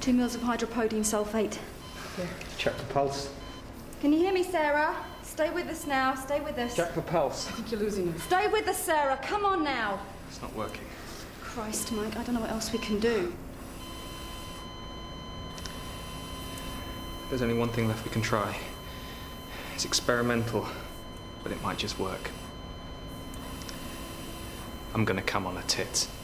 2 mils of hydropodine sulfate. Yeah. Check the pulse. Can you hear me, Sarah? Stay with us now. Stay with us. Check the pulse. I think you're losing her. Stay with us, Sarah. Come on now. It's not working. Christ, Mike, I don't know what else we can do. There's only one thing left we can try. It's experimental, but it might just work. I'm gonna come on her tits.